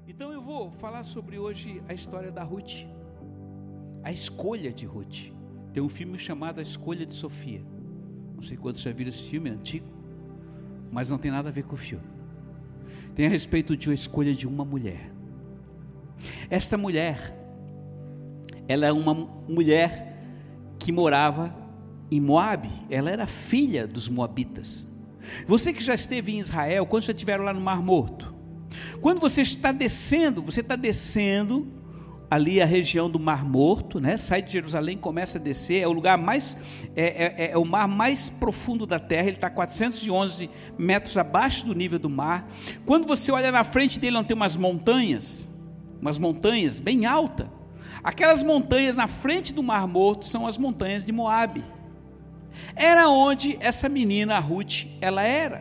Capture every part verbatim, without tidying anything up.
Então eu vou falar sobre hoje a história da Ruth, a escolha de Ruth. Tem um filme chamado A Escolha de Sofia. Não sei quantos já viram esse filme, é antigo, mas não tem nada a ver com o filme. Tem a respeito de uma escolha de uma mulher. Esta mulher, ela é uma mulher que morava em Moabe. Ela era filha dos moabitas. Você que já esteve em Israel, quando já estiveram lá no Mar Morto, quando você está descendo, você está descendo ali a região do Mar Morto, né? Sai de Jerusalém, começa a descer, é o lugar mais, é, é, é o mar mais profundo da terra, ele está quatrocentos e onze metros abaixo do nível do mar. Quando você olha na frente dele, não tem umas montanhas, umas montanhas bem altas, aquelas montanhas na frente do Mar Morto são as montanhas de Moabe. Era onde essa menina, Ruth, ela era.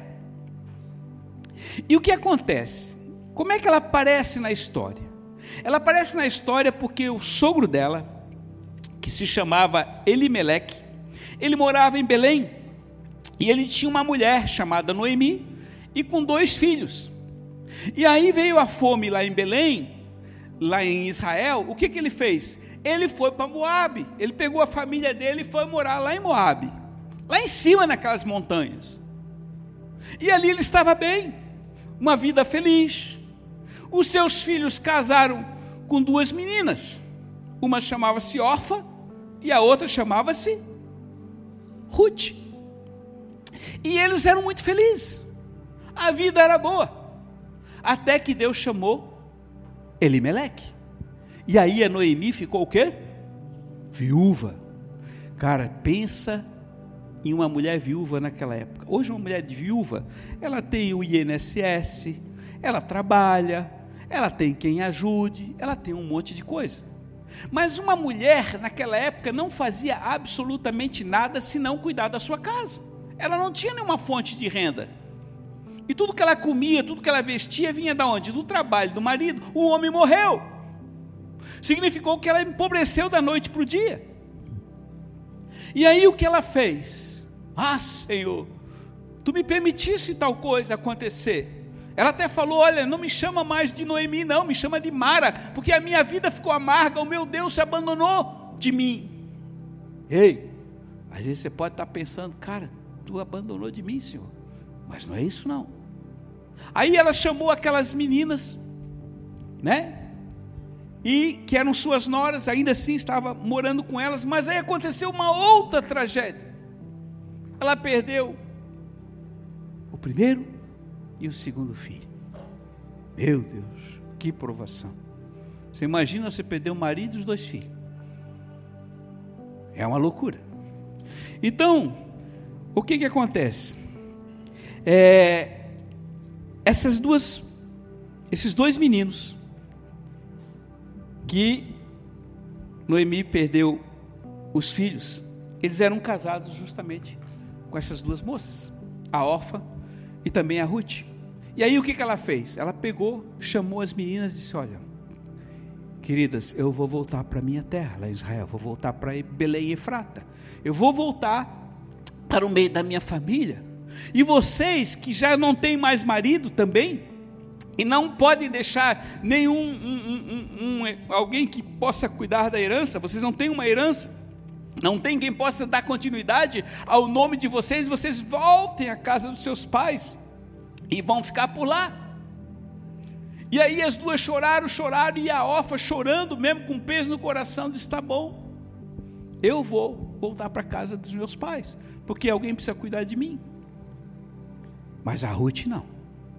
E o que acontece? Como é que ela aparece na história? Ela aparece na história porque o sogro dela, que se chamava Elimeleque, ele morava em Belém, e ele tinha uma mulher chamada Noemi, e com dois filhos. E aí veio a fome lá em Belém, lá em Israel. O que, que ele fez? Ele foi para Moabe, ele pegou a família dele e foi morar lá em Moabe, lá em cima naquelas montanhas, e ali ele estava bem, uma vida feliz. Os seus filhos casaram com duas meninas, uma chamava-se Orfa e a outra chamava-se Ruth, e eles eram muito felizes, a vida era boa, até que Deus chamou Elimeleque, e aí a Noemi ficou o quê? Viúva. Cara, pensa em uma mulher viúva naquela época. Hoje uma mulher de viúva, ela tem o I N S S, ela trabalha, ela tem quem ajude, ela tem um monte de coisa. Mas uma mulher naquela época não fazia absolutamente nada senão cuidar da sua casa. Ela não tinha nenhuma fonte de renda. E tudo que ela comia, tudo que ela vestia vinha de onde? Do trabalho do marido. O homem morreu. Significou que ela empobreceu da noite para o dia. E aí o que ela fez? Ah, Senhor, Tu me permitisse tal coisa acontecer. Ela até falou, olha, não me chama mais de Noemi não, me chama de Mara, porque a minha vida ficou amarga, o meu Deus se abandonou de mim. Ei, às vezes você pode estar pensando, cara, Tu abandonou de mim, Senhor, mas não é isso não. Aí ela chamou aquelas meninas, né, e que eram suas noras, ainda assim estava morando com elas, mas aí aconteceu uma outra tragédia. Ela perdeu o primeiro e o segundo filho. Meu Deus, que provação. Você imagina você perder o marido e os dois filhos. É uma loucura. Então, o que que acontece? É, essas duas, esses dois meninos, que Noemi perdeu os filhos, eles eram casados justamente com essas duas moças, a Orfa e também a Ruth. E aí o que que ela fez? Ela pegou, chamou as meninas e disse, olha, queridas, eu vou voltar para a minha terra, lá em Israel, vou voltar para Belém e Efrata, eu vou voltar para o meio da minha família, e vocês que já não têm mais marido também, e não podem deixar nenhum, um, um, um, alguém que possa cuidar da herança, vocês não têm uma herança, não tem quem possa dar continuidade ao nome de vocês, vocês voltem à casa dos seus pais, e vão ficar por lá. E aí as duas choraram, choraram, e a Orfa chorando mesmo, com peso no coração, disse, tá bom, eu vou voltar para a casa dos meus pais, porque alguém precisa cuidar de mim. Mas a Ruth não.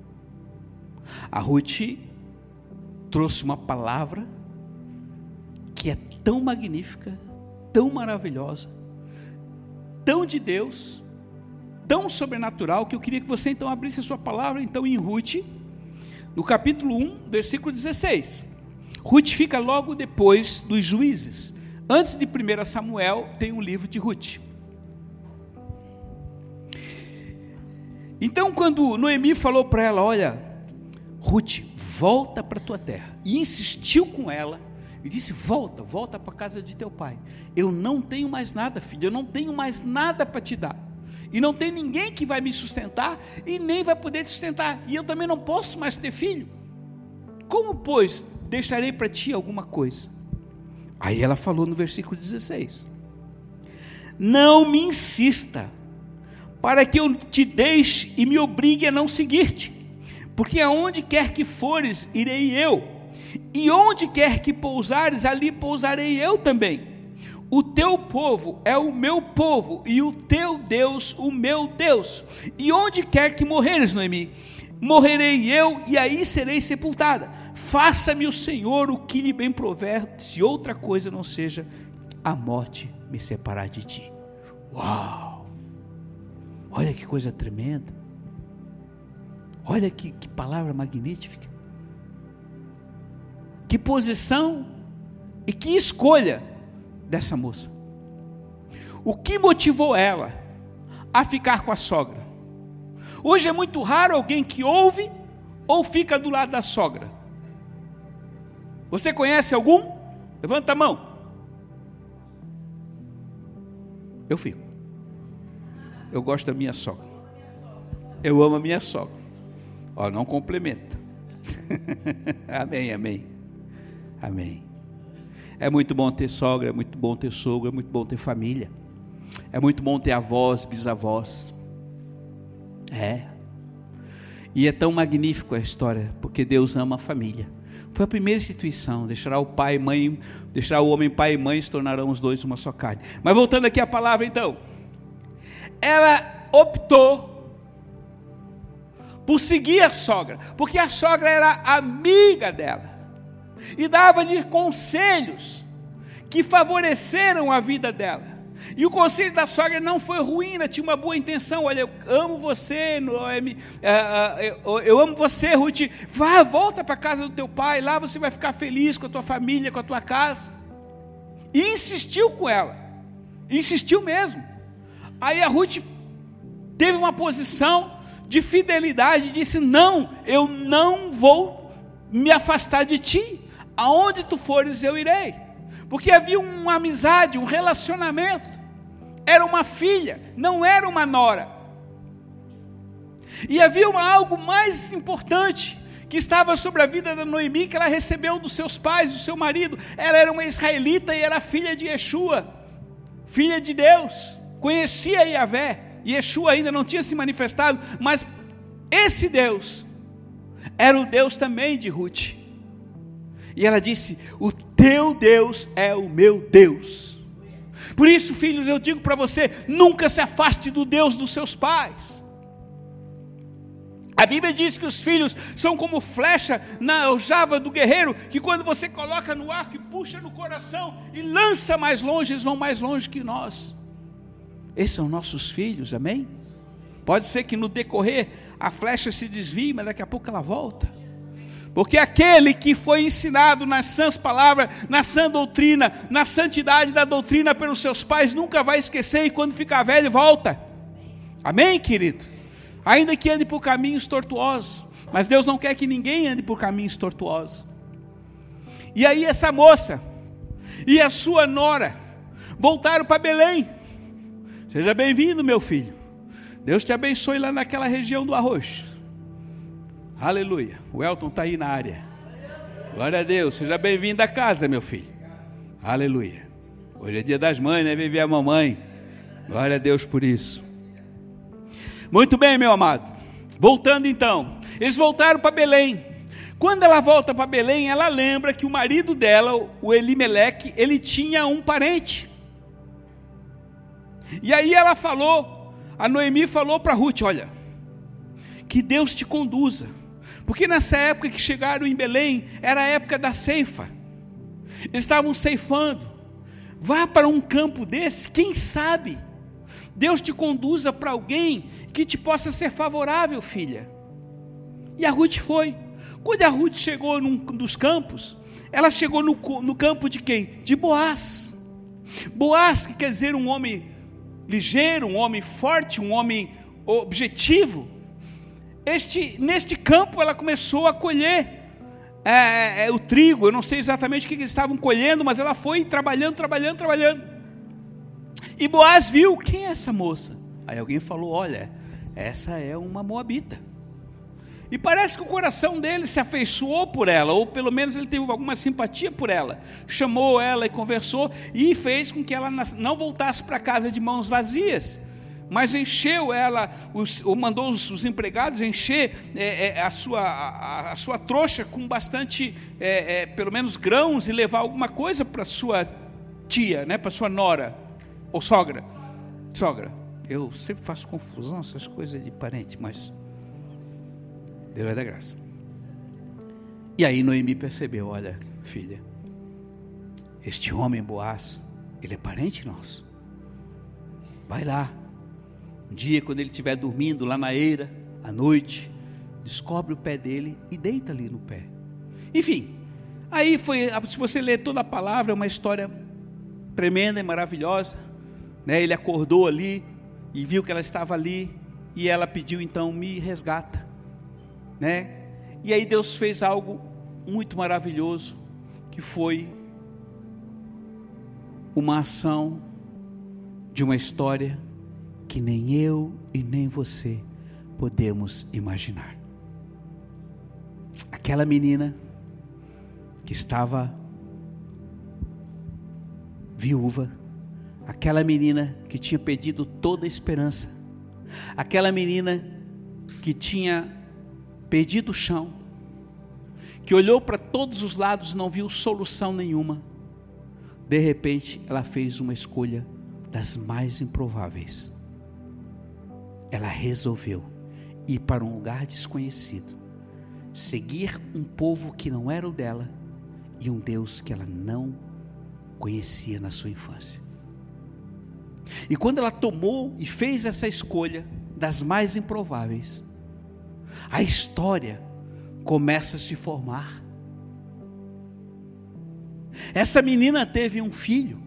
A Ruth trouxe uma palavra que é tão magnífica, tão maravilhosa, tão de Deus, tão sobrenatural, que eu queria que você então abrisse a sua palavra então em Ruth, no capítulo um, versículo dezesseis. Ruth fica logo depois dos Juízes. Antes de primeiro Samuel tem um livro de Ruth. Então quando Noemi falou para ela, olha, Ruth, volta para a tua terra, e insistiu com ela, e disse, volta, volta para a casa de teu pai, eu não tenho mais nada, filho, eu não tenho mais nada para te dar, e não tem ninguém que vai me sustentar, e nem vai poder te sustentar, e eu também não posso mais ter filho. Como, pois, deixarei para ti alguma coisa? Aí ela falou no versículo dezesseis: não me insista, para que eu te deixe e me obrigue a não seguir-te, porque aonde quer que fores, irei eu, e onde quer que pousares, ali pousarei eu também. O teu povo é o meu povo, e o teu Deus o meu Deus. E onde quer que morreres, Noemi, morrerei eu, e aí serei sepultada. Faça-me o Senhor o que lhe bem prover, se outra coisa não seja a morte me separar de ti. Uau! Olha que coisa tremenda. Olha que, que palavra magnífica. Que posição e que escolha dessa moça. O que motivou ela a ficar com a sogra? Hoje é muito raro alguém que ouve ou fica do lado da sogra. Você conhece algum? Levanta a mão. Eu fico. Eu gosto da minha sogra. Eu amo a minha sogra. Ó, não complementa. Amém, amém. Amém. É muito bom ter sogra, é muito bom ter sogro, é muito bom ter família. É muito bom ter avós, bisavós. É. E é tão magnífico a história, porque Deus ama a família. Foi a primeira instituição, deixará o pai e mãe, deixará o homem pai e mãe, se tornarão os dois uma só carne. Mas voltando aqui à palavra então, ela optou por seguir a sogra, porque a sogra era amiga dela, e dava-lhe conselhos que favoreceram a vida dela. E o conselho da sogra não foi ruim, ela tinha uma boa intenção. Olha, eu amo você, Noemi, eu amo você, Ruth, vá, volta para a casa do teu pai, lá você vai ficar feliz com a tua família, com a tua casa. E insistiu com ela, insistiu mesmo. Aí a Ruth teve uma posição de fidelidade, disse: não, eu não vou me afastar de ti, aonde tu fores eu irei, porque havia uma amizade, um relacionamento, era uma filha, não era uma nora, e havia uma, algo mais importante, que estava sobre a vida da Noemi, que ela recebeu dos seus pais, do seu marido. Ela era uma israelita e era filha de Yeshua, filha de Deus, conhecia Yahvé. Yeshua ainda não tinha se manifestado, mas esse Deus era o Deus também de Ruth. E ela disse: o teu Deus é o meu Deus. Por isso, filhos, eu digo para você, nunca se afaste do Deus dos seus pais. A Bíblia diz que os filhos são como flecha na aljava do guerreiro, que quando você coloca no arco e puxa no coração e lança mais longe, eles vão mais longe que nós. Esses são nossos filhos, amém? Pode ser que no decorrer a flecha se desvie, mas daqui a pouco ela volta. Porque aquele que foi ensinado nas sãs palavras, na sã doutrina, na santidade da doutrina pelos seus pais, nunca vai esquecer, e quando ficar velho volta. Amém, querido? Ainda que ande por caminhos tortuosos, mas Deus não quer que ninguém ande por caminhos tortuosos. E aí essa moça e a sua nora voltaram para Belém. Seja bem-vindo, meu filho. Deus te abençoe lá naquela região do arroz. Aleluia. O Elton está aí na área. Glória a Deus. Seja bem-vindo à casa, meu filho. Aleluia. Hoje é dia das mães, né? Vem ver a mamãe. Glória a Deus por isso. Muito bem, meu amado. Voltando então. Eles voltaram para Belém. Quando ela volta para Belém, ela lembra que o marido dela, o Elimeleque, ele tinha um parente. E aí ela falou, a Noemi falou para Ruth: olha, que Deus te conduza, porque nessa época que chegaram em Belém, era a época da ceifa, eles estavam ceifando. Vá para um campo desse, quem sabe Deus te conduza para alguém que te possa ser favorável, filha. E a Ruth foi. Quando a Ruth chegou num dos campos, ela chegou no, no campo de quem? De Boaz. Boaz, que quer dizer um homem ligeiro, um homem forte, um homem objetivo. Este, neste campo ela começou a colher é, é, o trigo. Eu não sei exatamente o que eles estavam colhendo, mas ela foi trabalhando, trabalhando, trabalhando. E Boaz viu: quem é essa moça? Aí alguém falou: olha, essa é uma moabita. E parece que o coração dele se afeiçoou por ela, ou pelo menos ele teve alguma simpatia por ela. Chamou ela e conversou, e fez com que ela não voltasse para casa de mãos vazias, mas encheu ela, os, ou mandou os, os empregados encher é, é, a, sua, a, a sua trouxa com bastante, é, é, pelo menos grãos, e levar alguma coisa para sua tia, né, para sua nora, ou sogra. Sogra, eu sempre faço confusão, essas coisas de parente, mas Deus vai dar graça. E aí Noemi percebeu, olha, filha, este homem Boaz, ele é parente nosso. Vai lá, um dia quando ele estiver dormindo lá na eira, à noite, descobre o pé dele e deita ali no pé. Enfim, aí foi, se você ler toda a palavra, é uma história tremenda e maravilhosa, né? Ele acordou ali e viu que ela estava ali, e ela pediu então, me resgata, né? E aí Deus fez algo muito maravilhoso, que foi uma ação de uma história que nem eu e nem você podemos imaginar. Aquela menina que estava viúva, aquela menina que tinha perdido toda a esperança, aquela menina que tinha perdido o chão, que olhou para todos os lados e não viu solução nenhuma, de repente ela fez uma escolha das mais improváveis. Ela resolveu ir para um lugar desconhecido, seguir um povo que não era o dela e um Deus que ela não conhecia na sua infância. E quando ela tomou e fez essa escolha das mais improváveis, a história começa a se formar. Essa menina teve um filho,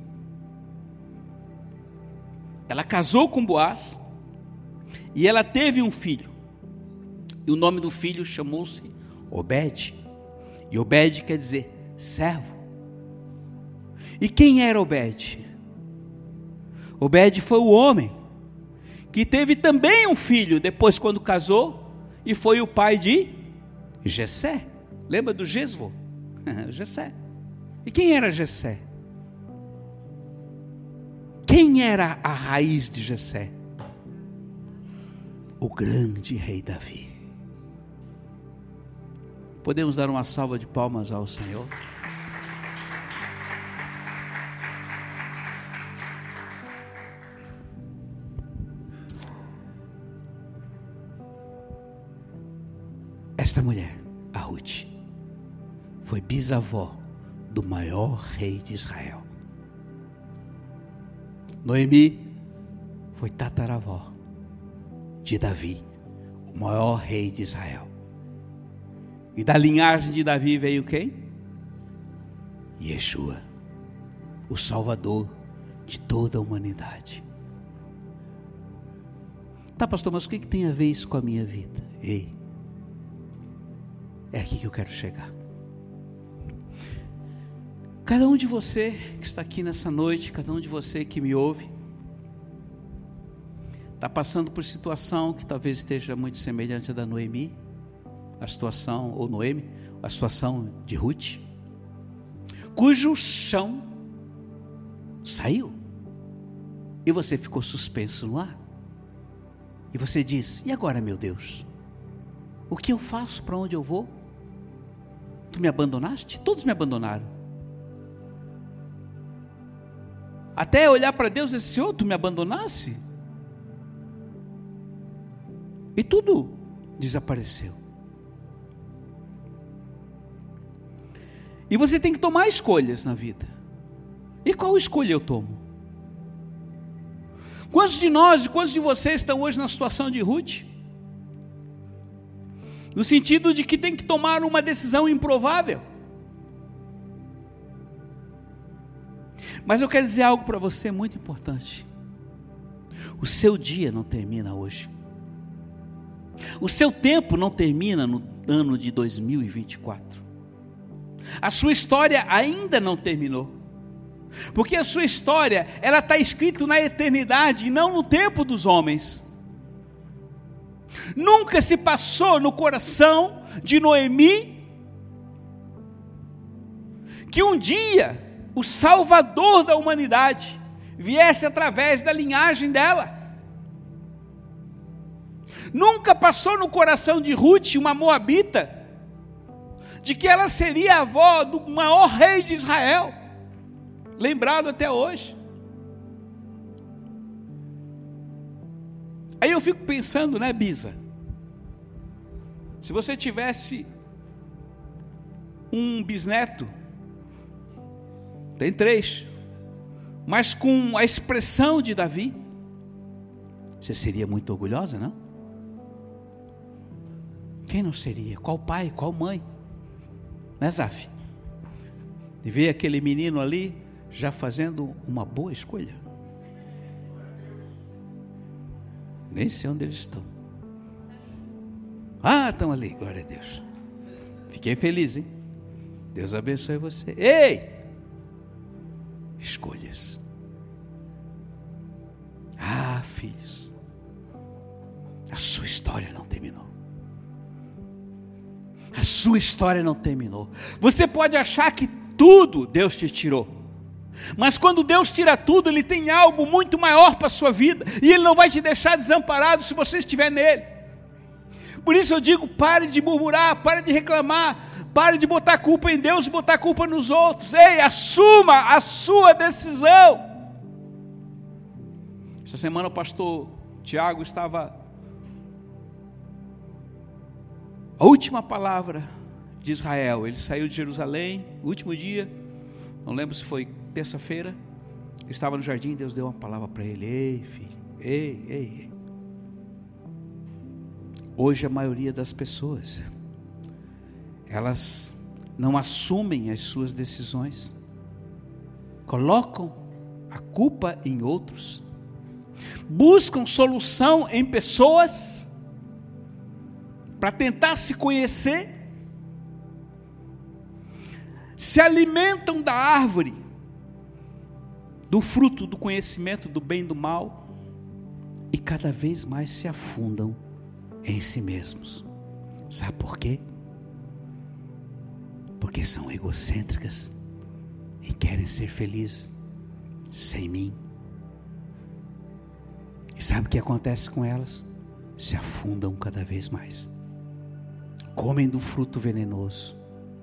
ela casou com Boaz, e ela teve um filho, e o nome do filho chamou-se Obed, e Obed quer dizer servo. E quem era Obed? Obed foi o homem que teve também um filho depois quando casou, e foi o pai de Jessé. Lembra do Jesvo? Jessé. E quem era Jessé? Quem era a raiz de Jessé? O grande rei Davi. Podemos dar uma salva de palmas ao Senhor? Esta mulher, a Ruth, foi bisavó do maior rei de Israel. Noemi foi tataravó de Davi, o maior rei de Israel. E da linhagem de Davi veio quem? Yeshua, o Salvador de toda a humanidade. Tá, pastor, mas o que, que tem a ver isso com a minha vida? Ei, é aqui que eu quero chegar. Cada um de você que está aqui nessa noite, cada um de você que me ouve, está passando por situação que talvez esteja muito semelhante à da Noemi, a situação, ou Noemi, a situação de Ruth, cujo chão saiu, e você ficou suspenso no ar, e você diz, e agora, meu Deus, o que eu faço, para onde eu vou? Tu me abandonaste? Todos me abandonaram. Até olhar para Deus e dizer, Senhor, tu me abandonasse? E tudo desapareceu. E você tem que tomar escolhas na vida. E qual escolha eu tomo? Quantos de nós, quantos de vocês estão hoje na situação de Ruth? No sentido de que tem que tomar uma decisão improvável. Mas eu quero dizer algo para você muito importante. O seu dia não termina hoje. O seu tempo não termina no ano de dois mil e vinte e quatro. A sua história ainda não terminou. Porque a sua história, ela está escrita na eternidade e não no tempo dos homens. Nunca se passou no coração de Noemi que um dia o Salvador da humanidade viesse através da linhagem dela. Nunca passou no coração de Ruth, uma moabita, de que ela seria a avó do maior rei de Israel, lembrado até hoje. Aí eu fico pensando, né, Bisa? Se você tivesse um bisneto, tem três, mas com a expressão de Davi, você seria muito orgulhosa, não? Quem não seria? Qual pai, qual mãe? Né, Zaf? De ver aquele menino ali já fazendo uma boa escolha. Nem sei onde eles estão. Ah, estão ali, glória a Deus. Fiquei feliz, hein? Deus abençoe você. Ei! Escolhas. Ah, filhos, a sua história não terminou. A sua história não terminou. Você pode achar que tudo Deus te tirou, mas quando Deus tira tudo, Ele tem algo muito maior para a sua vida, e Ele não vai te deixar desamparado se você estiver nele. Por isso eu digo, pare de murmurar, pare de reclamar, pare de botar culpa em Deus e botar culpa nos outros. Ei, assuma a sua decisão. Essa semana o pastor Tiago estava, a última palavra de Israel, ele saiu de Jerusalém, no último dia, não lembro se foi terça-feira, estava no jardim, Deus deu uma palavra para ele: ei filho, ei, ei, ei. Hoje a maioria das pessoas, elas não assumem as suas decisões, colocam a culpa em outros, buscam solução em pessoas, para tentar se conhecer, se alimentam da árvore, do fruto do conhecimento do bem e do mal, e cada vez mais se afundam em si mesmos. Sabe por quê? Porque são egocêntricas e querem ser felizes sem mim. E sabe o que acontece com elas? Se afundam cada vez mais, comem do fruto venenoso.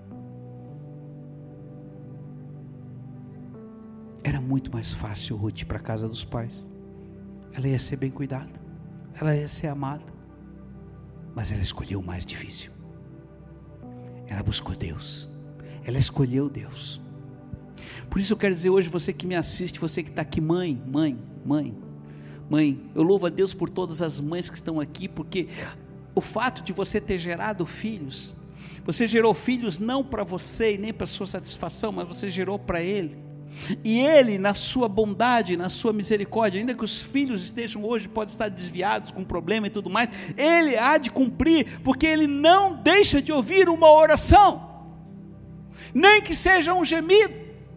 Era muito mais fácil Ruth ir para a casa dos pais. Ela ia ser bem cuidada, ela ia ser amada, mas ela escolheu o mais difícil. Ela buscou Deus, ela escolheu Deus. Por isso eu quero dizer hoje, você que me assiste, você que está aqui, mãe, mãe, mãe, mãe, eu louvo a Deus por todas as mães que estão aqui, porque o fato de você ter gerado filhos, você gerou filhos não para você e nem para sua satisfação, mas você gerou para Ele. E Ele, na sua bondade, na sua misericórdia, ainda que os filhos estejam hoje, podem estar desviados com problema e tudo mais, Ele há de cumprir, porque Ele não deixa de ouvir uma oração, nem que seja um gemido.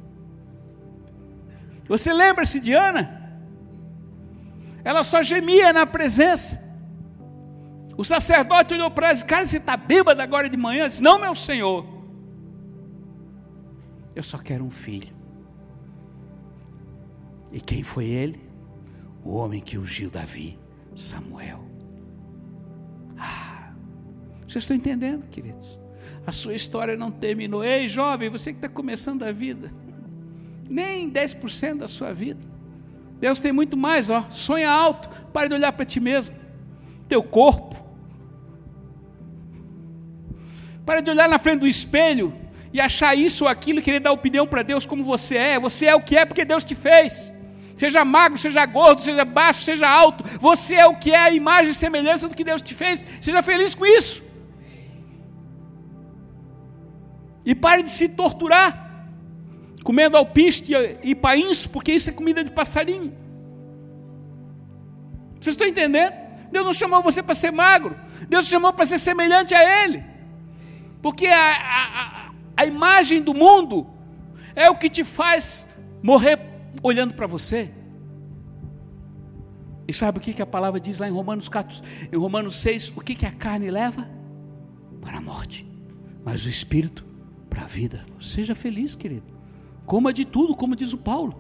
Você lembra-se de Ana? Ela só gemia na presença. O sacerdote olhou para ela e disse: cara, você está bêbada agora de manhã? Ela disse: não, meu senhor, eu só quero um filho. E quem foi ele? O homem que ungiu Davi, Samuel. Ah, vocês estão entendendo, queridos? A sua história não terminou. Ei, jovem, você que está começando a vida, nem dez por cento da sua vida. Deus tem muito mais, ó. Sonha alto, pare de olhar para ti mesmo, teu corpo. Pare de olhar na frente do espelho e achar isso ou aquilo e querer dar opinião para Deus como você é. Você é o que é porque Deus te fez. Seja magro, seja gordo, seja baixo, seja alto, você é o que é, a imagem e semelhança do que Deus te fez. Seja feliz com isso. E pare de se torturar comendo alpiste e painço, porque isso é comida de passarinho. Vocês estão entendendo? Deus não chamou você para ser magro, Deus chamou para ser semelhante a Ele, porque a, a, a imagem do mundo é o que te faz morrer olhando para você. E sabe o que, que a palavra diz lá em Romanos quatro, em Romanos seis, o que, que a carne leva? Para a morte, mas o Espírito para a vida. Seja feliz, querido, coma de tudo, como diz o Paulo,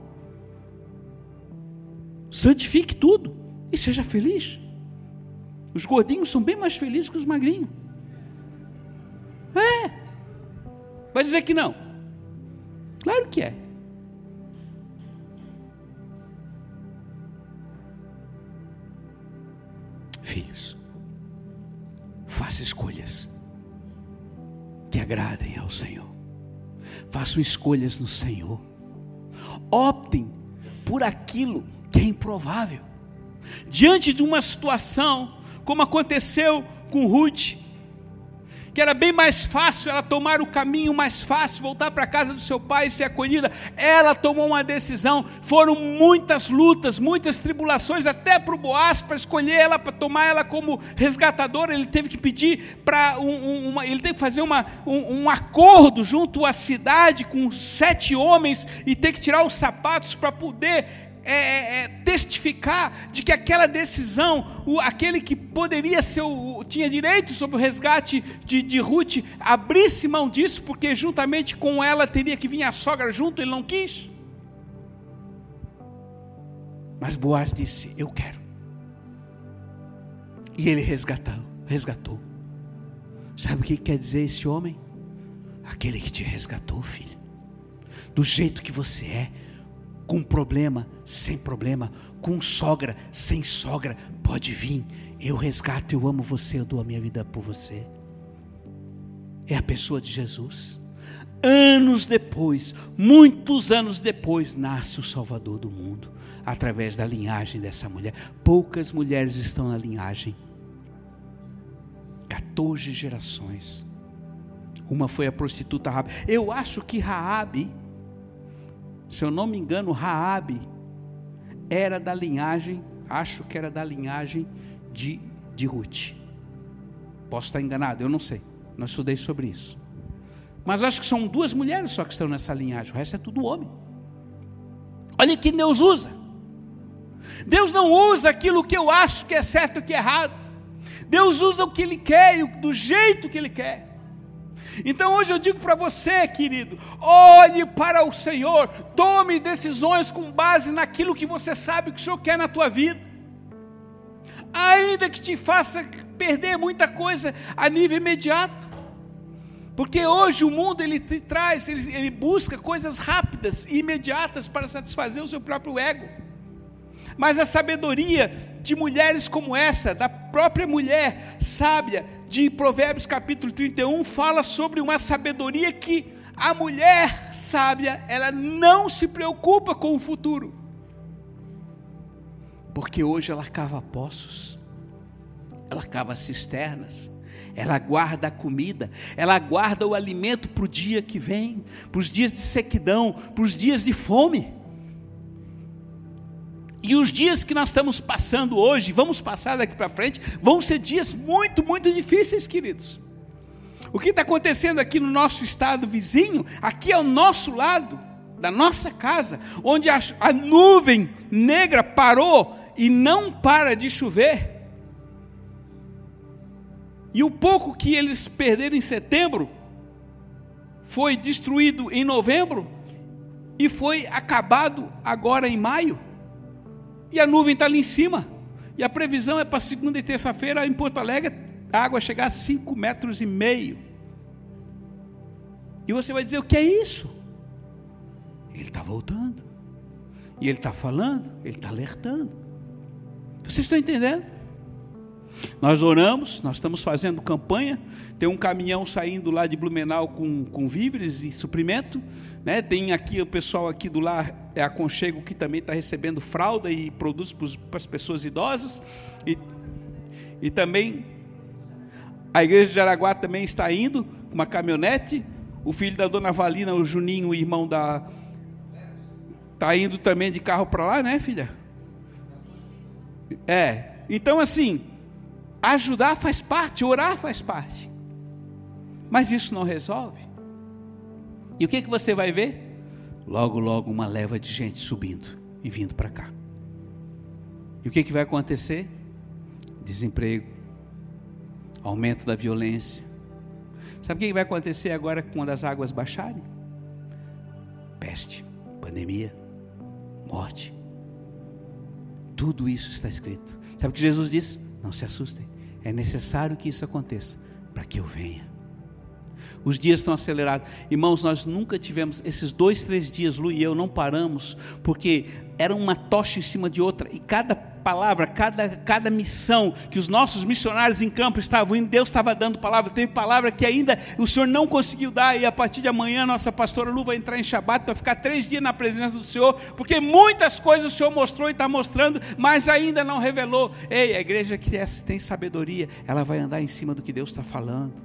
santifique tudo e seja feliz. Os gordinhos são bem mais felizes que os magrinhos. É, vai dizer que não? Claro que é. Filhos, faça escolhas que agradem ao Senhor. Façam escolhas no Senhor. Optem por aquilo que é improvável. Diante de uma situação, como aconteceu com Ruth, que era bem mais fácil ela tomar o caminho mais fácil, voltar para a casa do seu pai e ser acolhida, ela tomou uma decisão. Foram muitas lutas, muitas tribulações, até para o Boaz, para escolher ela, para tomar ela como resgatadora. Ele teve que pedir para um, um, uma, ele teve que fazer uma, um, um acordo junto à cidade com sete homens e ter que tirar os sapatos para poder É, é, testificar de que aquela decisão, o, aquele que poderia ser, o, tinha direito sobre o resgate de, de Ruth, abrisse mão disso, porque juntamente com ela teria que vir a sogra junto, ele não quis. Mas Boaz disse, eu quero. E ele resgatou, resgatou. Sabe o que quer dizer esse homem? Aquele que te resgatou, filho, do jeito que você é, com problema, sem problema, com sogra, sem sogra, pode vir, eu resgato, eu amo você, eu dou a minha vida por você. É a pessoa de Jesus. Anos depois, muitos anos depois, nasce o Salvador do mundo, através da linhagem dessa mulher. Poucas mulheres estão na linhagem, quatorze gerações. Uma foi a prostituta Raabe. Eu acho que Raabe, se eu não me engano, Raabe era da linhagem, acho que era da linhagem de, de Ruth. Posso estar enganado, eu não sei, não estudei sobre isso. Mas acho que são duas mulheres só que estão nessa linhagem, o resto é tudo homem. Olha que Deus usa. Deus não usa aquilo que eu acho que é certo e que é errado. Deus usa o que Ele quer, do jeito que Ele quer. Então hoje eu digo para você, querido, olhe para o Senhor, tome decisões com base naquilo que você sabe que o Senhor quer na tua vida, ainda que te faça perder muita coisa a nível imediato, porque hoje o mundo ele te traz, ele, ele busca coisas rápidas e imediatas para satisfazer o seu próprio ego. Mas a sabedoria de mulheres como essa, da própria mulher sábia de Provérbios capítulo trinta e um, fala sobre uma sabedoria que a mulher sábia, ela não se preocupa com o futuro, porque hoje ela cava poços, ela cava cisternas, ela guarda a comida, ela guarda o alimento para o dia que vem, para os dias de sequidão, para os dias de fome. E os dias que nós estamos passando hoje, vamos passar daqui para frente, vão ser dias muito, muito difíceis, queridos. O que está acontecendo aqui no nosso estado vizinho, aqui ao nosso lado, da nossa casa, onde a, a nuvem negra parou e não para de chover, e o pouco que eles perderam em setembro, foi destruído em novembro, e foi acabado agora em maio, e a nuvem está ali em cima, e a previsão é para segunda e terça-feira em Porto Alegre, a água chegar a cinco metros e meio, e você vai dizer, o que é isso? Ele está voltando, e ele está falando, ele está alertando, vocês estão entendendo? Nós oramos, nós estamos fazendo campanha, tem um caminhão saindo lá de Blumenau com, com víveres e suprimento, né? Tem aqui o pessoal aqui do Lar é Aconchego que também está recebendo fralda e produtos para as pessoas idosas, e, e também a igreja de Araguá também está indo com uma caminhonete, o filho da dona Valina, o Juninho, o irmão da, está indo também de carro para lá, né, filha? É, então assim, ajudar faz parte, orar faz parte, mas isso não resolve. E o que, que você vai ver? Logo, logo uma leva de gente subindo e vindo para cá. E o que, que vai acontecer? Desemprego, aumento da violência. Sabe o que, que vai acontecer agora quando as águas baixarem? Peste, pandemia, morte. Tudo isso está escrito. Sabe o que Jesus disse? Não se assustem, é necessário que isso aconteça para que eu venha. Os dias estão acelerados. Irmãos, nós nunca tivemos, esses dois, três dias, Lu e eu não paramos, porque era uma tocha em cima de outra, e cada palavra, cada, cada missão que os nossos missionários em campo estavam indo, Deus estava dando palavra. Teve palavra que ainda o Senhor não conseguiu dar, e a partir de amanhã nossa pastora Lu vai entrar em Shabat para ficar três dias na presença do Senhor, porque muitas coisas o Senhor mostrou e está mostrando, mas ainda não revelou. Ei, a igreja que tem sabedoria, ela vai andar em cima do que Deus está falando.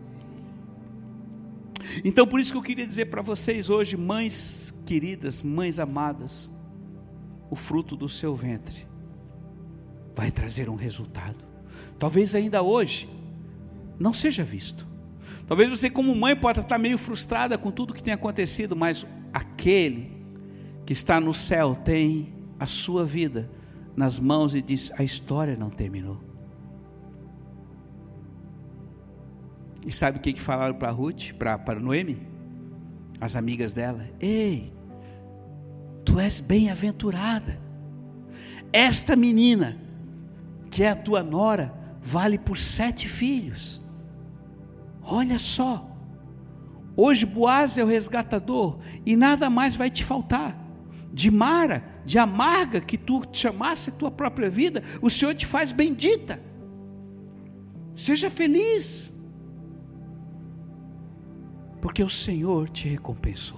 Então por isso que eu queria dizer para vocês hoje, mães queridas, mães amadas, o fruto do seu ventre vai trazer um resultado. Talvez ainda hoje não seja visto. Talvez você como mãe pode estar meio frustrada com tudo que tem acontecido, mas aquele que está no céu tem a sua vida nas mãos e diz: a história não terminou. E sabe o que, que falaram para Ruth, para, para Noemi? As amigas dela: ei, tu és bem-aventurada, esta menina que é a tua nora vale por sete filhos. Olha só, hoje Boaz é o resgatador e nada mais vai te faltar. De Mara, de amarga que tu chamasse a tua própria vida, o Senhor te faz bendita. Seja feliz, porque o Senhor te recompensou.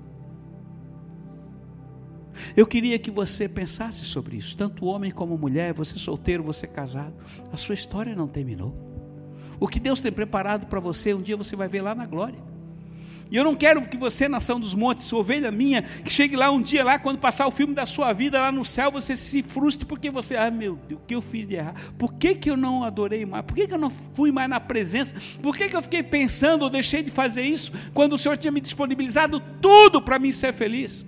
Eu queria que você pensasse sobre isso, tanto homem como mulher, você solteiro, você casado, a sua história não terminou. O que Deus tem preparado para você, um dia você vai ver lá na glória. E eu não quero que você, nação dos montes, ovelha minha, que chegue lá um dia, lá quando passar o filme da sua vida, lá no céu, você se frustre, porque você, ah meu Deus, o que eu fiz de errado? Por que que eu não adorei mais? Por que que eu não fui mais na presença? Por que que eu fiquei pensando, ou deixei de fazer isso, quando o Senhor tinha me disponibilizado tudo para mim ser feliz?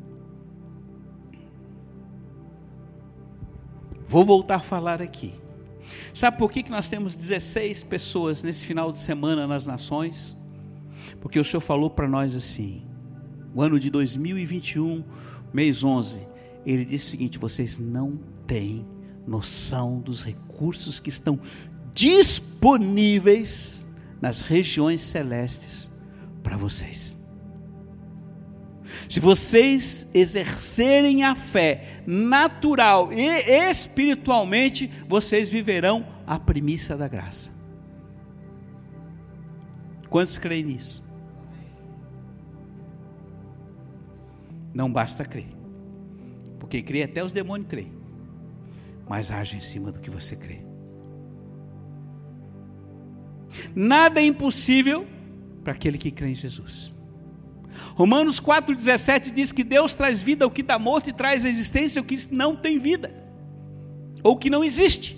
Vou voltar a falar aqui. Sabe por que que nós temos dezesseis pessoas nesse final de semana nas nações? Porque o Senhor falou para nós assim, o ano de dois mil e vinte e um, mês onze, Ele disse o seguinte: vocês não têm noção dos recursos que estão disponíveis nas regiões celestes para vocês. Se vocês exercerem a fé natural e espiritualmente, vocês viverão a primícia da graça. Quantos creem nisso? Não basta crer, porque crer até os demônios creem, mas age em cima do que você crê. Nada é impossível para aquele que crê em Jesus. Romanos quatro, dezessete diz que Deus traz vida ao que está morto e traz à existência ao que não tem vida, ou que não existe.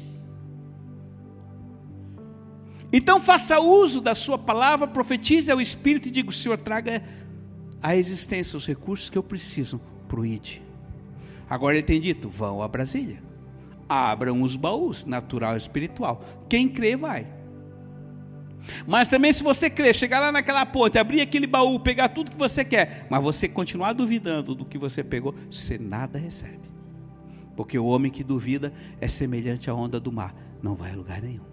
Então faça uso da sua palavra, profetize ao Espírito e diga: o Senhor traga à existência os recursos que eu preciso para o I D. Agora Ele tem dito: vão a Brasília, abram os baús, natural e espiritual. Quem crê vai. Mas também, se você crer, chegar lá naquela ponte, abrir aquele baú, pegar tudo que você quer, mas você continuar duvidando do que você pegou, você nada recebe. Porque o homem que duvida é semelhante à onda do mar, não vai a lugar nenhum.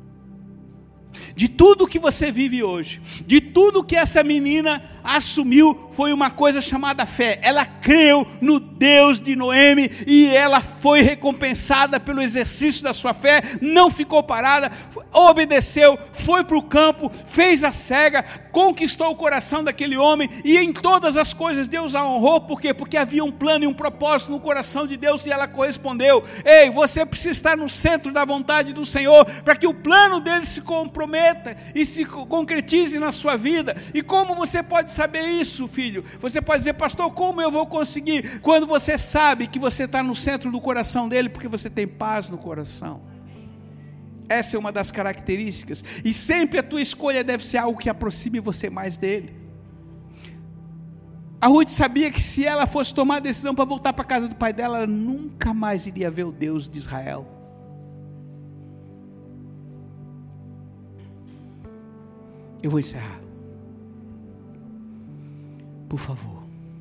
De tudo que você vive hoje, de tudo que essa menina assumiu, foi uma coisa chamada fé. Ela creu no Deus de Noemi e ela foi recompensada pelo exercício da sua fé, não ficou parada, obedeceu, foi para o campo, fez a cega, conquistou o coração daquele homem, e em todas as coisas Deus a honrou. Por quê? Porque havia um plano e um propósito no coração de Deus e ela correspondeu. Ei, você precisa estar no centro da vontade do Senhor, para que o plano dele se comprometa e se concretize na sua vida. E como você pode saber isso, filho? Você pode dizer: pastor, como eu vou conseguir? Quando você sabe que você está no centro do coração dele, porque você tem paz no coração. Essa é uma das características, e sempre a tua escolha deve ser algo que aproxime você mais dele. A Ruth sabia que se ela fosse tomar a decisão para voltar para a casa do pai dela, ela nunca mais iria ver o Deus de Israel. Eu vou encerrar. Por favor,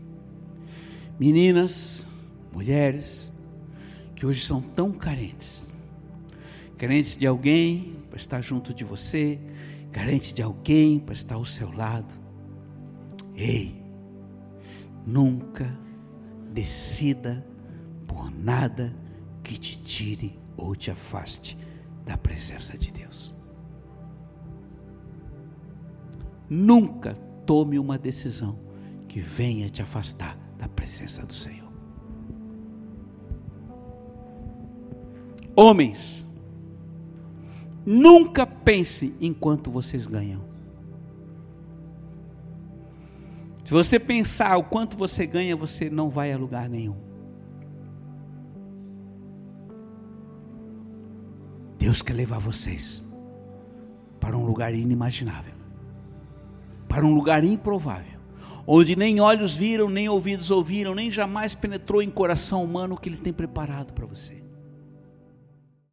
meninas, mulheres, que hoje são tão carentes, carentes de alguém para estar junto de você, carente de alguém para estar ao seu lado. Ei, nunca decida por nada que te tire ou te afaste da presença de Deus. Nunca tome uma decisão que venha te afastar da presença do Senhor. Homens, nunca pense em quanto vocês ganham. Se você pensar o quanto você ganha, você não vai a lugar nenhum. Deus quer levar vocês para um lugar inimaginável, para um lugar improvável, onde nem olhos viram, nem ouvidos ouviram, nem jamais penetrou em coração humano o que Ele tem preparado para você.